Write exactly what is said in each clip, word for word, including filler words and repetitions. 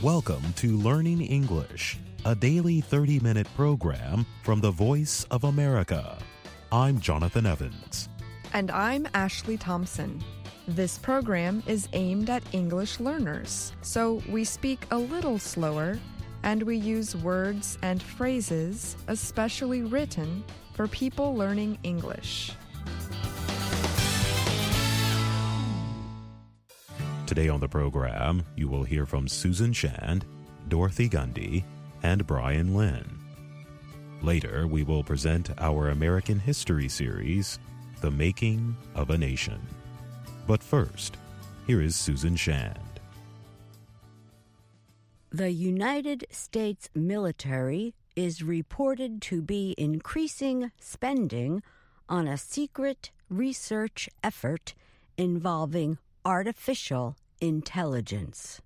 Welcome to Learning English, a daily thirty-minute program from the Voice of America. I'm Jonathan Evans. And I'm Ashley Thompson. This program is aimed at English learners, so we speak a little slower and we use words and phrases especially written for people learning English. Today on the program, you will hear from Susan Shand, Dorothy Gundy, and Brian Lynn. Later, we will present our American History series, The Making of a Nation. But first, here is Susan Shand. The United States military is reported to be increasing spending on a secret research effort involving artificial intelligence.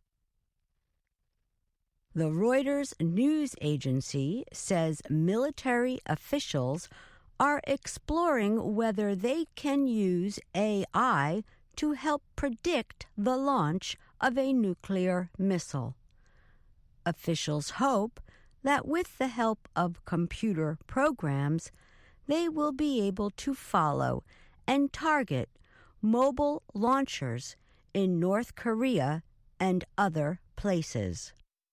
The Reuters news agency says military officials are exploring whether they can use A I to help predict the launch of a nuclear missile. Officials hope that with the help of computer programs, they will be able to follow and target mobile launchers in North Korea and other places.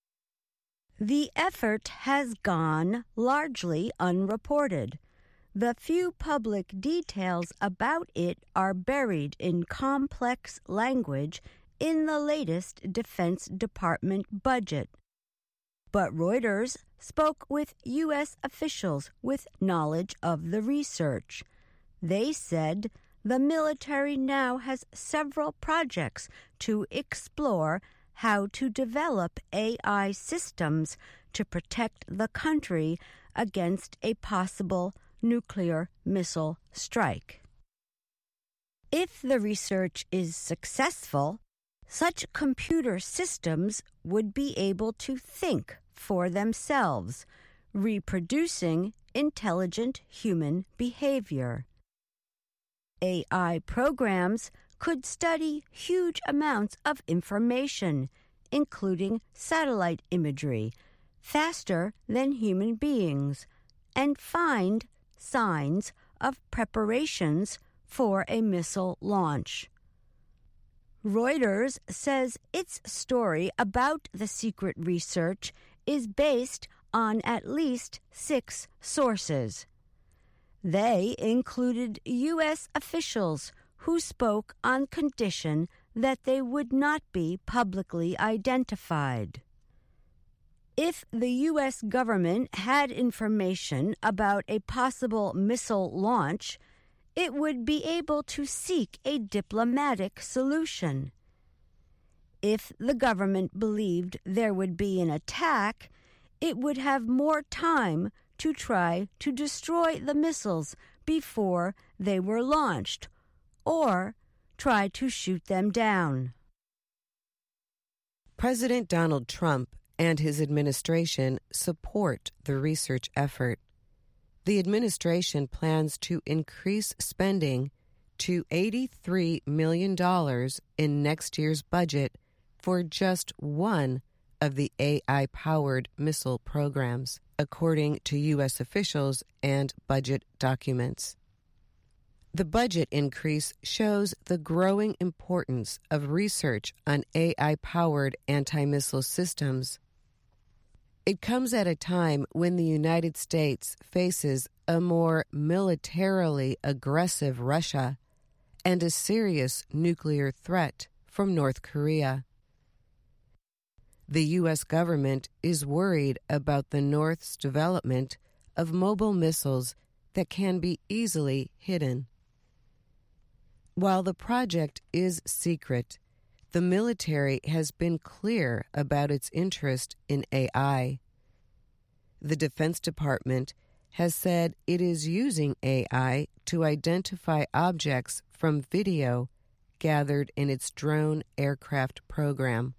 The effort has gone largely unreported. The few public details about it are buried in complex language in the latest Defense Department budget. But Reuters spoke with U S officials with knowledge of the research. They said the military now has several projects to explore how to develop A I systems to protect the country against a possible nuclear missile strike. If the research is successful, such computer systems would be able to think for themselves, reproducing intelligent human behavior. A I programs could study huge amounts of information, including satellite imagery, faster than human beings, and find signs of preparations for a missile launch. Reuters says its story about the secret research is based on at least six sources. They included U S officials who spoke on condition that they would not be publicly identified. If the U S government had information about a possible missile launch, it would be able to seek a diplomatic solution. If the government believed there would be an attack, it would have more time to try to destroy the missiles before they were launched, or try to shoot them down. President Donald Trump and his administration support the research effort. The administration plans to increase spending to eighty-three million dollars in next year's budget for just one of the A I-powered missile programs, according to U S officials and budget documents. The budget increase shows the growing importance of research on A I-powered anti-missile systems. It comes at a time when the United States faces a more militarily aggressive Russia and a serious nuclear threat from North Korea. The U S government is worried about the North's development of mobile missiles that can be easily hidden. While the project is secret, the military has been clear about its interest in A I. The Defense Department has said it is using A I to identify objects from video gathered in its drone aircraft program.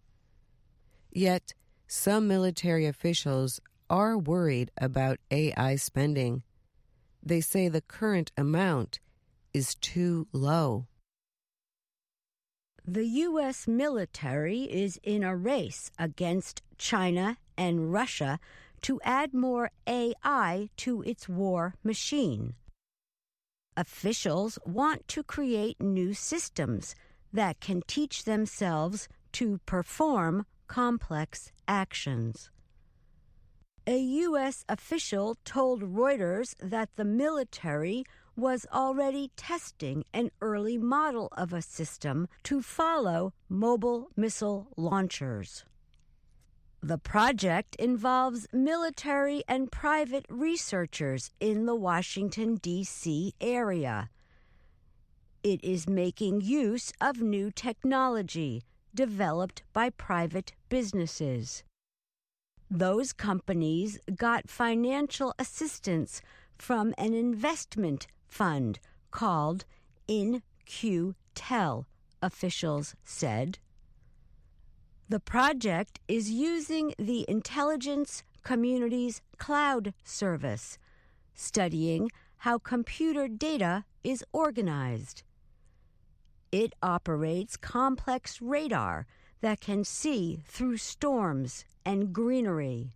Yet, some military officials are worried about A I spending. They say the current amount is too low. The U S military is in a race against China and Russia to add more A I to its war machine. Officials want to create new systems that can teach themselves to perform complex actions. A U S official told Reuters that the military was already testing an early model of a system to follow mobile missile launchers. The project involves military and private researchers in the Washington, D C area. It is making use of new technology developed by private businesses. Those companies got financial assistance from an investment fund called In-Q-Tel, officials said. The project is using the intelligence community's cloud service, studying how computer data is organized. It operates complex radar that can see through storms and greenery.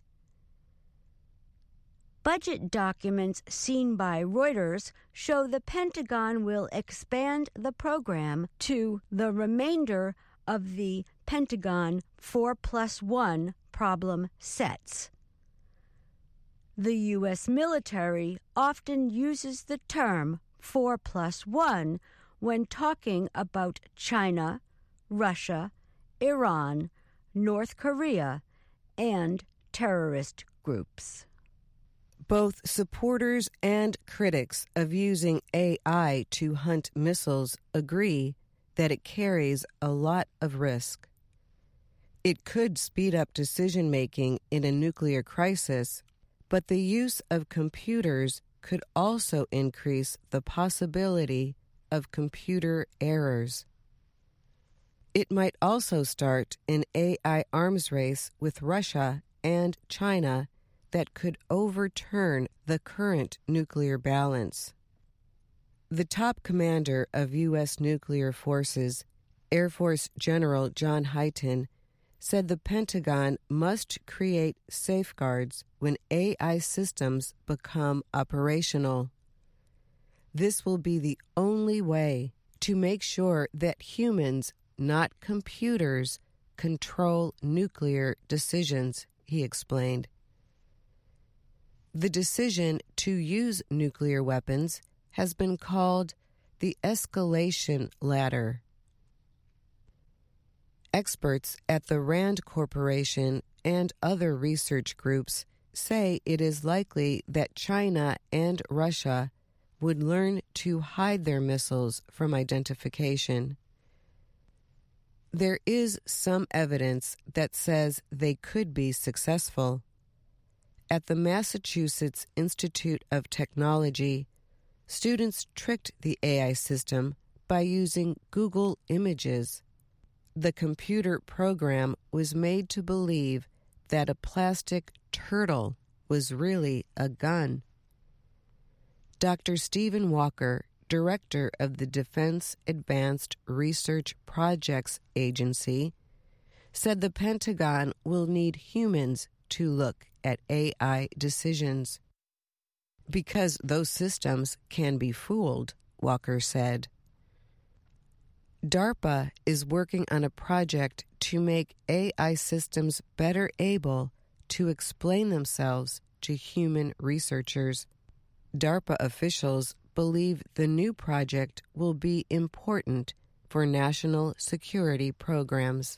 Budget documents seen by Reuters show the Pentagon will expand the program to the remainder of the Pentagon four plus one problem sets. The U S military often uses the term four plus one when talking about China, Russia, Iran, North Korea, and terrorist groups. Both supporters and critics of using A I to hunt missiles agree that it carries a lot of risk. It could speed up decision-making in a nuclear crisis, but the use of computers could also increase the possibility of computer errors. It might also start an A I arms race with Russia and China that could overturn the current nuclear balance. The top commander of U S nuclear forces, Air Force General John Hyten, said the Pentagon must create safeguards when A I systems become operational. This will be the only way to make sure that humans, not computers, control nuclear decisions, he explained. The decision to use nuclear weapons has been called the escalation ladder. Experts at the RAND Corporation and other research groups say it is likely that China and Russia would learn to hide their missiles from identification. There is some evidence that says they could be successful. At the Massachusetts Institute of Technology, students tricked the A I system by using Google Images. The computer program was made to believe that a plastic turtle was really a gun. Doctor Stephen Walker, director of the Defense Advanced Research Projects Agency, said the Pentagon will need humans to look at A I decisions. Because those systems can be fooled, Walker said. DARPA is working on a project to make A I systems better able to explain themselves to human researchers. DARPA officials believe the new project will be important for national security programs.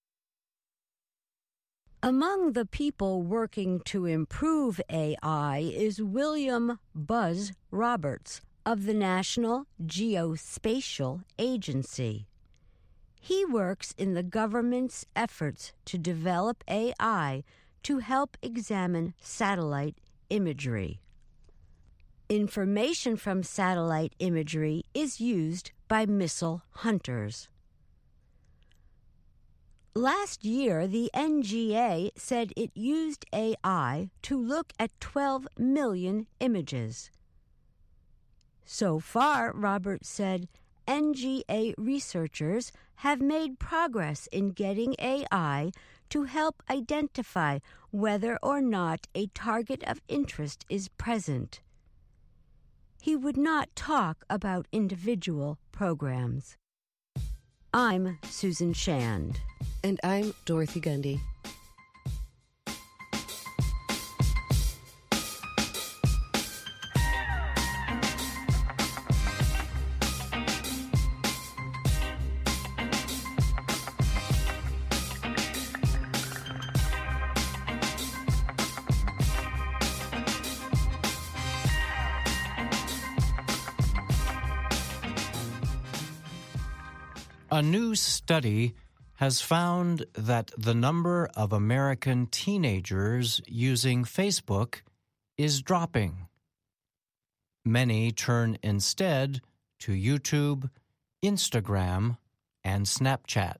Among the people working to improve A I is William Buzz Roberts of the National Geospatial Agency. He works in the government's efforts to develop A I to help examine satellite imagery. Information from satellite imagery is used by missile hunters. Last year, the N G A said it used A I to look at twelve million images. So far, Roberts said, N G A researchers have made progress in getting A I to help identify whether or not a target of interest is present. He would not talk about individual programs. I'm Susan Shand. And I'm Dorothy Gundy. A new study has found that the number of American teenagers using Facebook is dropping. Many turn instead to YouTube, Instagram, and Snapchat.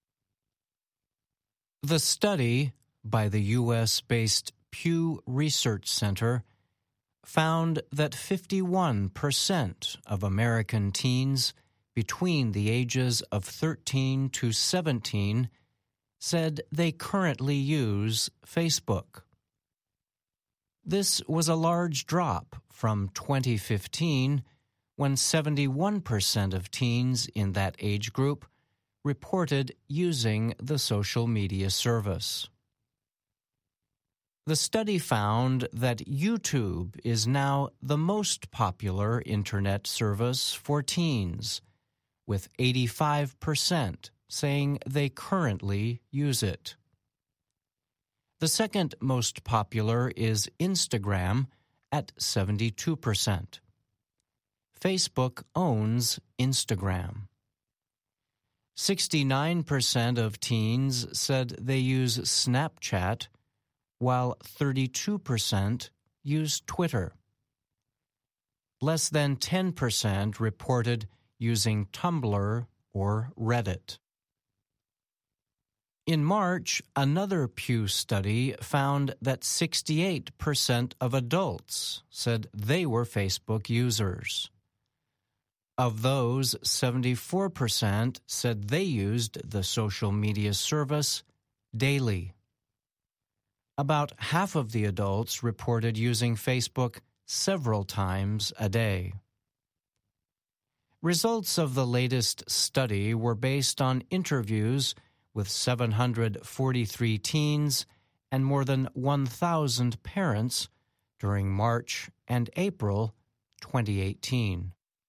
The study by the U S-based Pew Research Center found that fifty-one percent of American teens between the ages of thirteen to seventeen said they currently use Facebook. This was a large drop from twenty fifteen, when seventy-one percent of teens in that age group reported using the social media service. The study found that YouTube is now the most popular internet service for teens, with eighty-five percent saying they currently use it. The second most popular is Instagram at seventy-two percent. Facebook owns Instagram. sixty-nine percent of teens said they use Snapchat, while thirty-two percent use Twitter. Less than ten percent reported using Tumblr or Reddit. In March, another Pew study found that sixty-eight percent of adults said they were Facebook users. Of those, seventy-four percent said they used the social media service daily. About half of the adults reported using Facebook several times a day. Results of the latest study were based on interviews with seven hundred forty-three teens and more than one thousand parents during March and April twenty eighteen.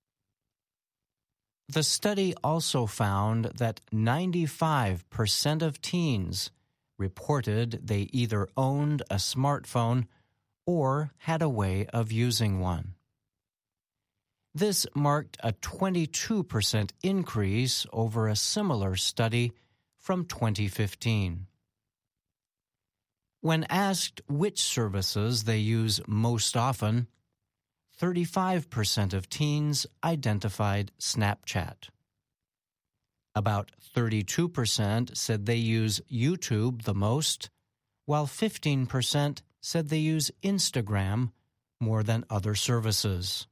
The study also found that ninety-five percent of teens reported they either owned a smartphone or had a way of using one. This marked a twenty-two percent increase over a similar study from twenty fifteen. When asked which services they use most often, thirty-five percent of teens identified Snapchat. About thirty-two percent said they use YouTube the most, while fifteen percent said they use Instagram more than other services.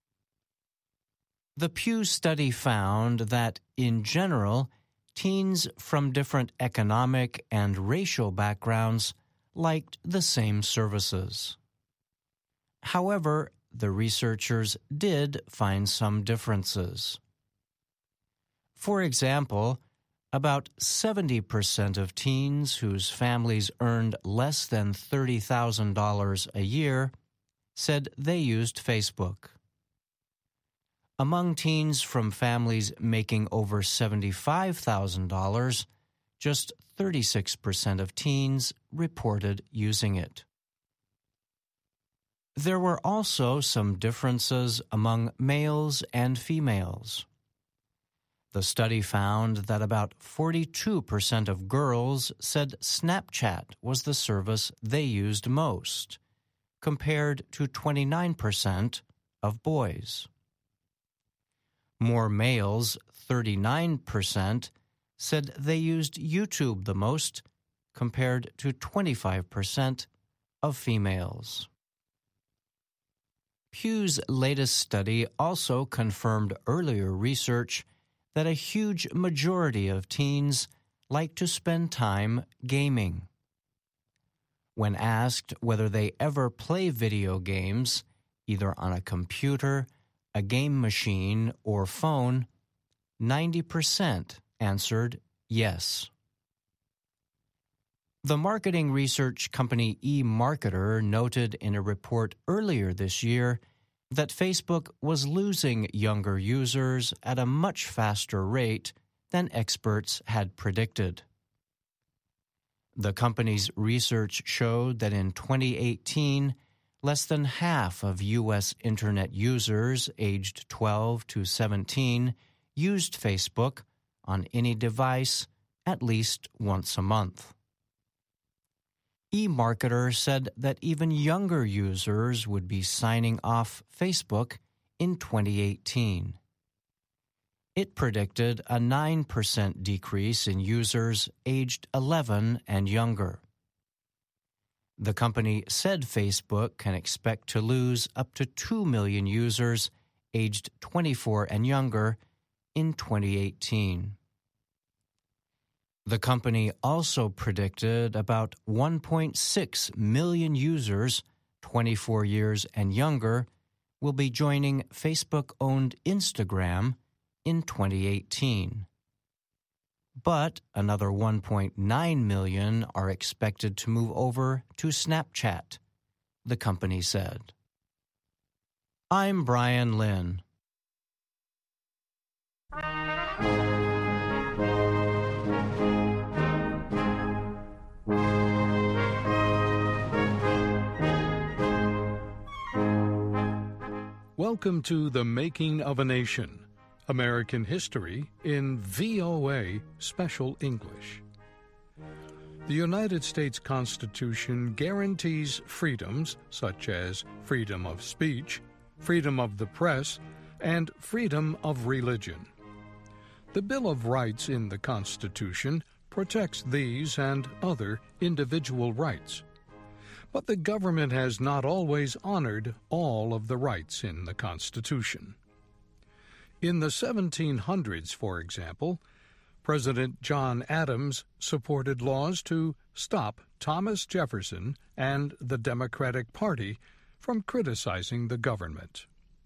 The Pew study found that, in general, teens from different economic and racial backgrounds liked the same services. However, the researchers did find some differences. For example, about seventy percent of teens whose families earned less than thirty thousand dollars a year said they used Facebook. Among teens from families making over seventy-five thousand dollars, just thirty-six percent of teens reported using it. There were also some differences among males and females. The study found that about forty-two percent of girls said Snapchat was the service they used most, compared to twenty-nine percent of boys. More males, thirty-nine percent, said they used YouTube the most, compared to twenty-five percent of females. Pew's latest study also confirmed earlier research that a huge majority of teens like to spend time gaming. When asked whether they ever play video games, either on a computer, a game machine, or phone, ninety percent answered yes. The marketing research company eMarketer noted in a report earlier this year that Facebook was losing younger users at a much faster rate than experts had predicted. The company's research showed that in twenty eighteen, less than half of U S Internet users aged twelve to seventeen used Facebook on any device at least once a month. eMarketer said that even younger users would be signing off Facebook in twenty eighteen. It predicted a nine percent decrease in users aged eleven and younger. The company said Facebook can expect to lose up to two million users aged twenty-four and younger in twenty eighteen. The company also predicted about one point six million users, twenty-four years and younger, will be joining Facebook-owned Instagram in twenty eighteen. But another one point nine million are expected to move over to Snapchat, the company said. I'm Brian Lynn. Welcome to The Making of a Nation, American History in V O A Special English. The United States Constitution guarantees freedoms such as freedom of speech, freedom of the press, and freedom of religion. The Bill of Rights in the Constitution protects these and other individual rights. But the government has not always honored all of the rights in the Constitution. In the seventeen hundreds, for example, President John Adams supported laws to stop Thomas Jefferson and the Democratic Party from criticizing the government.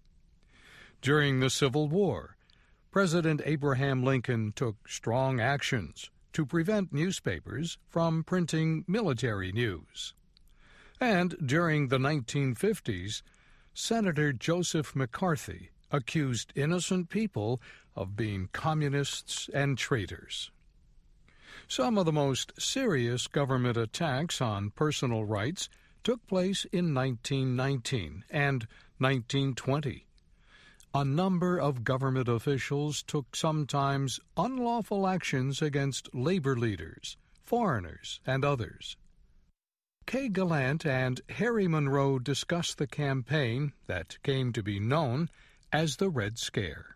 During the Civil War, President Abraham Lincoln took strong actions to prevent newspapers from printing military news. And during the nineteen fifties, Senator Joseph McCarthy accused innocent people of being communists and traitors. Some of the most serious government attacks on personal rights took place in nineteen nineteen and nineteen twenty. A number of government officials took sometimes unlawful actions against labor leaders, foreigners, and others. Kay Gallant and Harry Monroe discussed the campaign that came to be known as the Red Scare.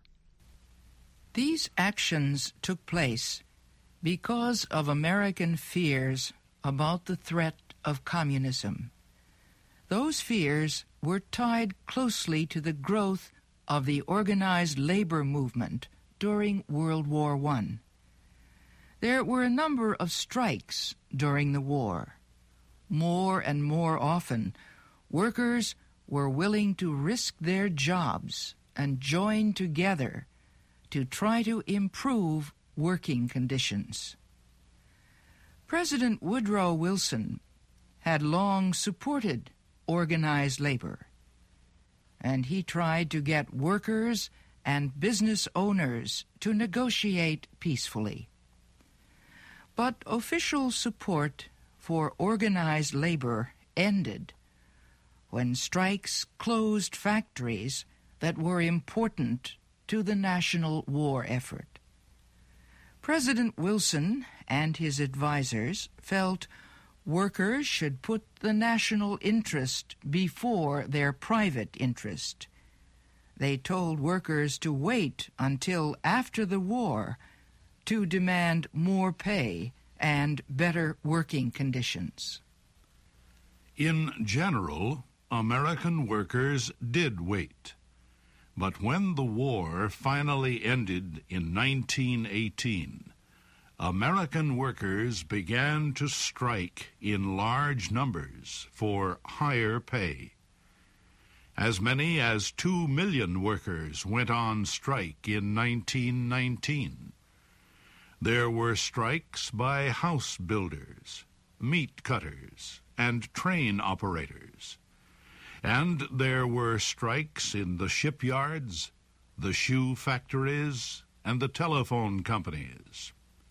These actions took place because of American fears about the threat of communism. Those fears were tied closely to the growth of the organized labor movement during World War One. There were a number of strikes during the war. More and more often, workers were willing to risk their jobs and join together to try to improve working conditions. President Woodrow Wilson had long supported organized labor, and he tried to get workers and business owners to negotiate peacefully. But official support for organized labor ended when strikes closed factories that were important to the national war effort. President Wilson and his advisers felt workers should put the national interest before their private interest. They told workers to wait until after the war to demand more pay and better working conditions. In general, American workers did wait. But when the war finally ended in nineteen eighteen, American workers began to strike in large numbers for higher pay. As many as two million workers went on strike in nineteen nineteen. There were strikes by house builders, meat cutters, and train operators. And there were strikes in the shipyards, the shoe factories, and the telephone companies.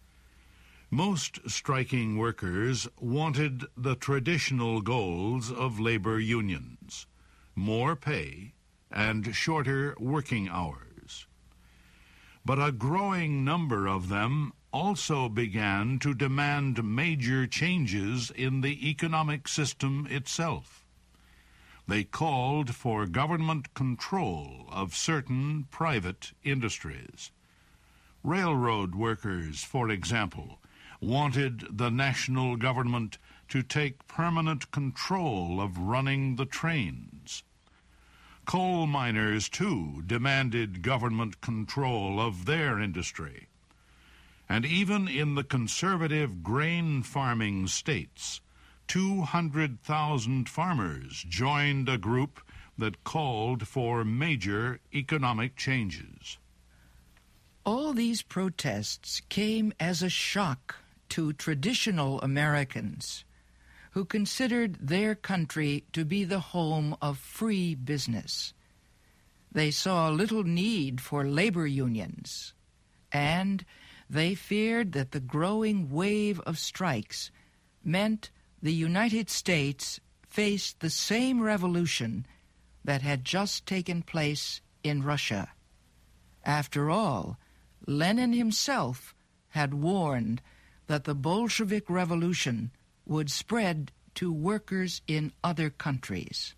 Most striking workers wanted the traditional goals of labor unions: more pay and shorter working hours. But a growing number of them also began to demand major changes in the economic system itself. They called for government control of certain private industries. Railroad workers, for example, wanted the national government to take permanent control of running the trains. Coal miners, too, demanded government control of their industry. And even in the conservative grain farming states, two hundred thousand farmers joined a group that called for major economic changes. All these protests came as a shock to traditional Americans who considered their country to be the home of free business. They saw little need for labor unions, and they feared that the growing wave of strikes meant the United States faced the same revolution that had just taken place in Russia. After all, Lenin himself had warned that the Bolshevik Revolution would spread to workers in other countries.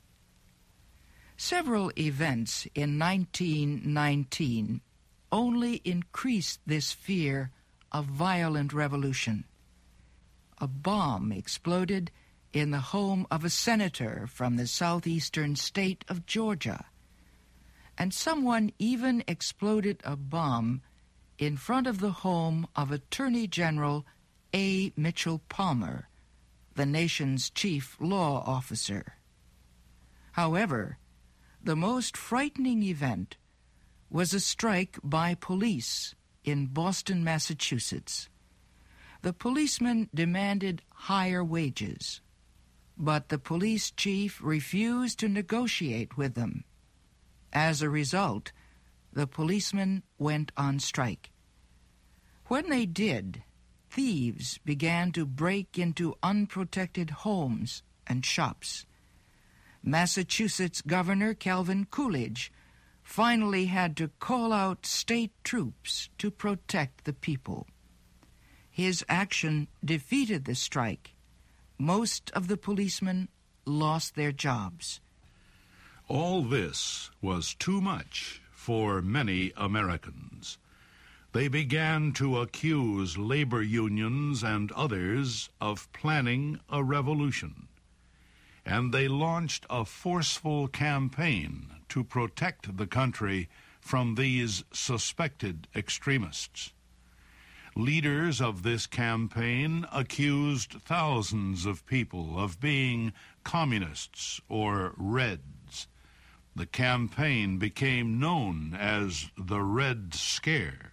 Several events in nineteen nineteen only increased this fear of violent revolution. A bomb exploded in the home of a senator from the southeastern state of Georgia, and someone even exploded a bomb in front of the home of Attorney General A. Mitchell Palmer, the nation's chief law officer. However, the most frightening event was a strike by police in Boston, Massachusetts. The policemen demanded higher wages, but the police chief refused to negotiate with them. As a result, the policemen went on strike. When they did, thieves began to break into unprotected homes and shops. Massachusetts Governor Calvin Coolidge finally had to call out state troops to protect the people. His action defeated the strike. Most of the policemen lost their jobs. All this was too much for many Americans. They began to accuse labor unions and others of planning a revolution, and they launched a forceful campaign to protect the country from these suspected extremists. Leaders of this campaign accused thousands of people of being communists or Reds. The campaign became known as the Red Scare.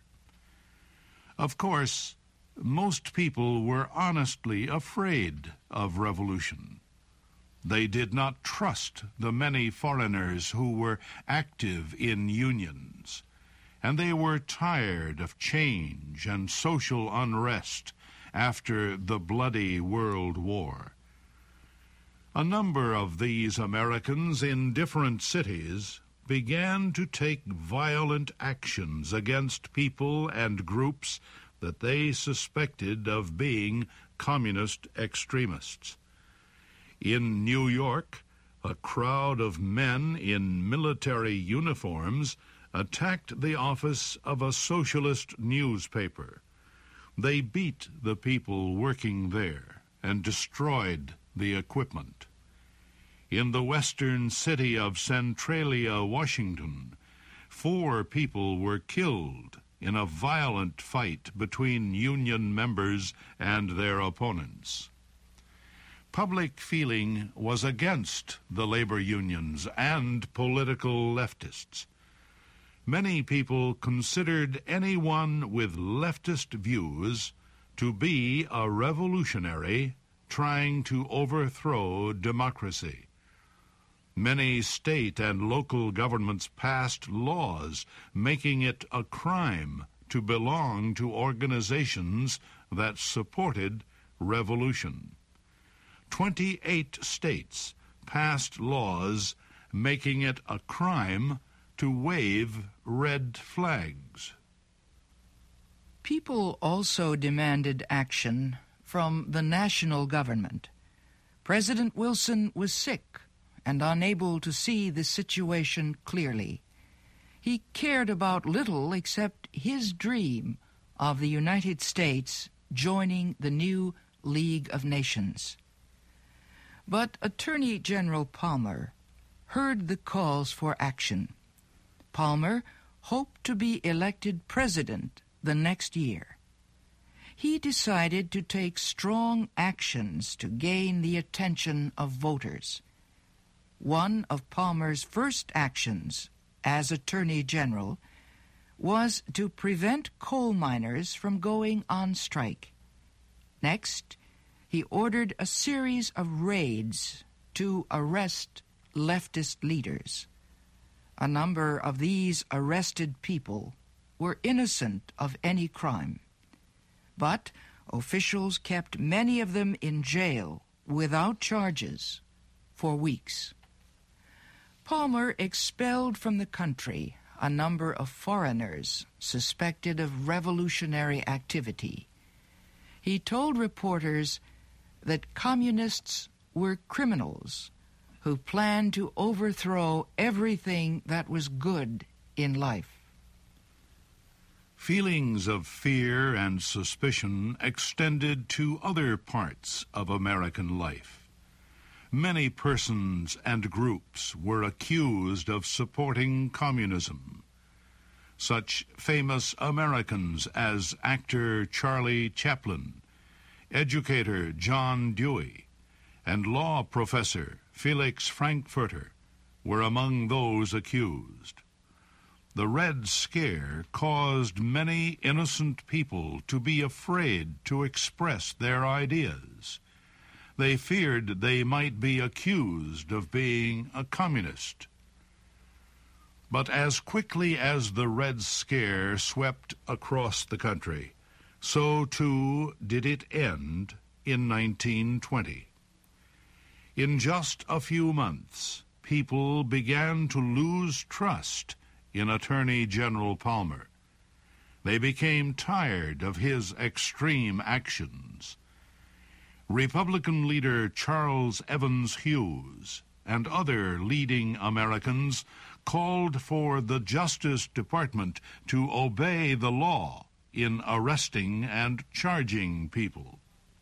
Of course, most people were honestly afraid of revolution. They did not trust the many foreigners who were active in unions, and they were tired of change and social unrest after the bloody World War. A number of these Americans in different cities began to take violent actions against people and groups that they suspected of being communist extremists. In New York, a crowd of men in military uniforms attacked the office of a socialist newspaper. They beat the people working there and destroyed the equipment. In the western city of Centralia, Washington, four people were killed in a violent fight between Union members and their opponents. Public feeling was against the labor unions and political leftists. Many people considered anyone with leftist views to be a revolutionary trying to overthrow democracy. Many state and local governments passed laws making it a crime to belong to organizations that supported revolution. Twenty-eight states passed laws making it a crime to wave red flags. People also demanded action from the national government. President Wilson was sick and unable to see the situation clearly. He cared about little except his dream of the United States joining the new League of Nations. But Attorney General Palmer heard the calls for action. Palmer hoped to be elected president the next year. He decided to take strong actions to gain the attention of voters. One of Palmer's first actions as Attorney General was to prevent coal miners from going on strike. Next, he ordered a series of raids to arrest leftist leaders. A number of these arrested people were innocent of any crime, but officials kept many of them in jail without charges for weeks. Palmer expelled from the country a number of foreigners suspected of revolutionary activity. He told reporters that communists were criminals who planned to overthrow everything that was good in life. Feelings of fear and suspicion extended to other parts of American life. Many persons and groups were accused of supporting communism. Such famous Americans as actor Charlie Chaplin, educator John Dewey, and law professor Felix Frankfurter were among those accused. The Red Scare caused many innocent people to be afraid to express their ideas. They feared they might be accused of being a communist. But as quickly as the Red Scare swept across the country, so too did it end in nineteen twenty. In just a few months, people began to lose trust in Attorney General Palmer. They became tired of his extreme actions. Republican leader Charles Evans Hughes and other leading Americans called for the Justice Department to obey the law in arresting and charging people.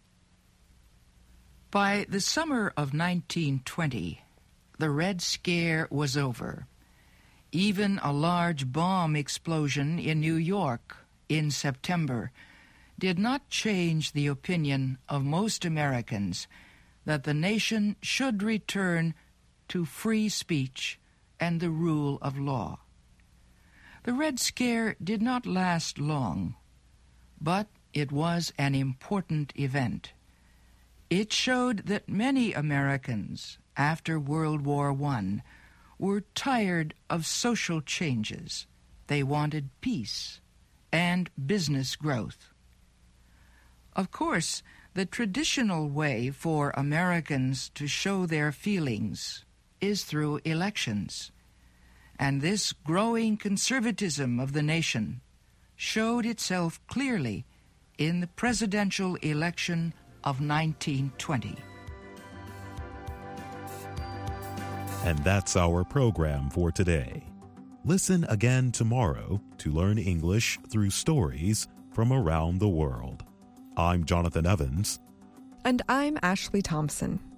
By the summer of nineteen twenty, the Red Scare was over. Even a large bomb explosion in New York in September did not change the opinion of most Americans that the nation should return to free speech and the rule of law. The Red Scare did not last long, but it was an important event. It showed that many Americans after World War One were tired of social changes. They wanted peace and business growth. Of course, the traditional way for Americans to show their feelings is through elections, and this growing conservatism of the nation showed itself clearly in the presidential election of nineteen twenty. And that's our program for today. Listen again tomorrow to learn English through stories from around the world. I'm Jonathan Evans. And I'm Ashley Thompson.